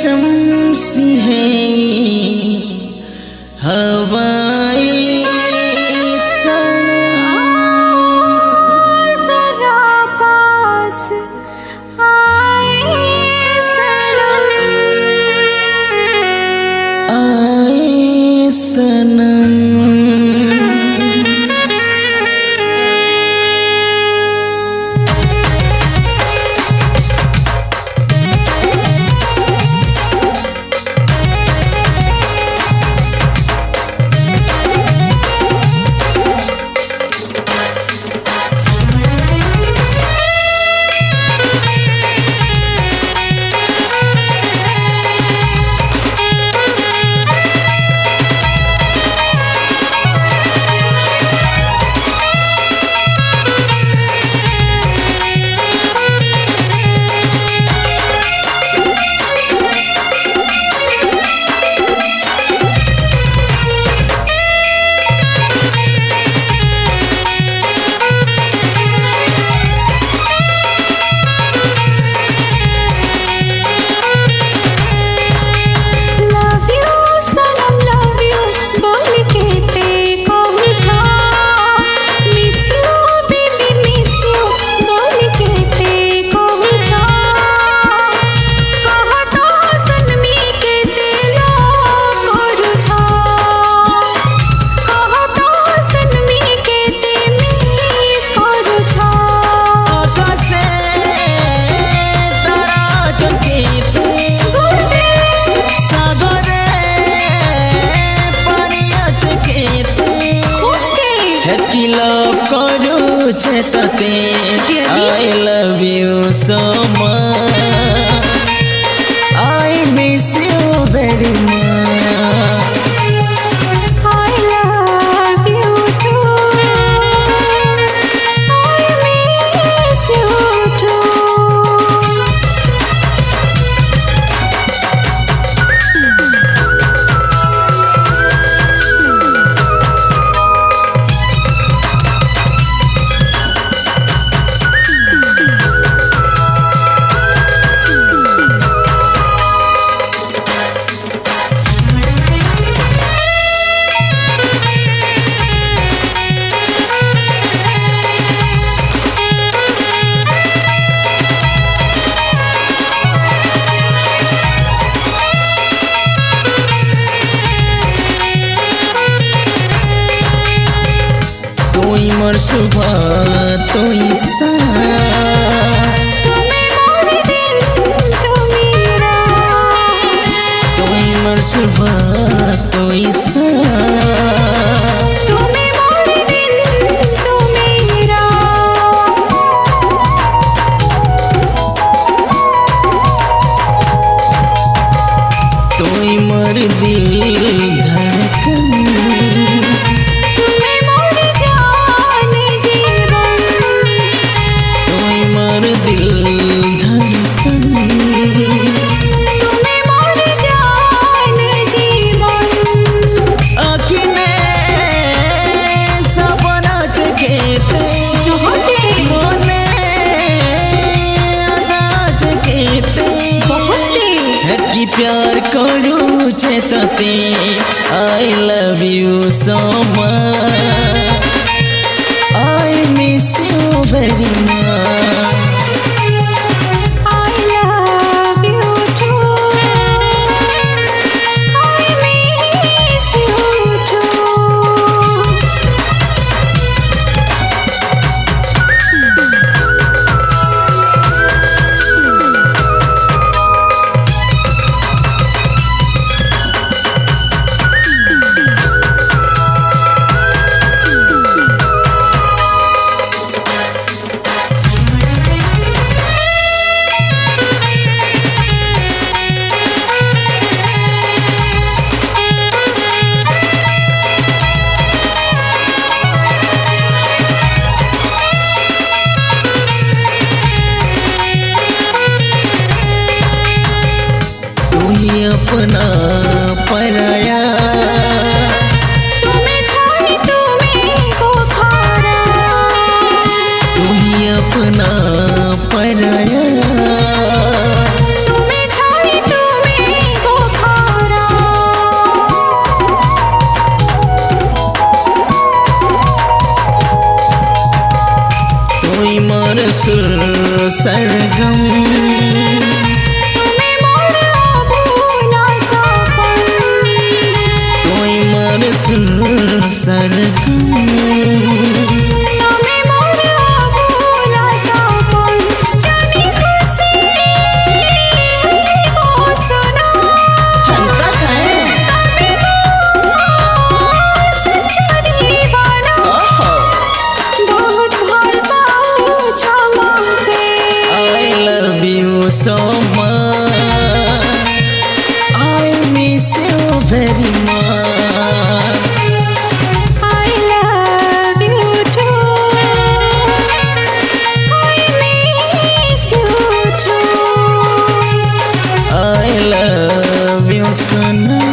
शम्सी है हवाएं जरा पास आए सनम। I love you so much. I miss you very much. I love you too. I miss you too. तुई मोर सुबह तुई सा तुई मोर सुबह तुई सा तुई मोर दिल धड़कन प्यार करू चेतते I love you so much. I miss you very much. I love you too. I miss you too. अपना पराया तुम्हें छाई तुम्हें को खारा तू ही अपना पराया तुम्हें छाई तुम्हें तुई मोर सुर सरगम तुम्हें मोर अभूला सपन तुई मोर सुर सरगम तुम्हें मोर अभूला सपन जाने खुशी को सुना हंता कहे सच्चा दीवाना बहुत भाल पाऊं छमाते I love you so much I miss you very much I love you too I miss you too I love you so much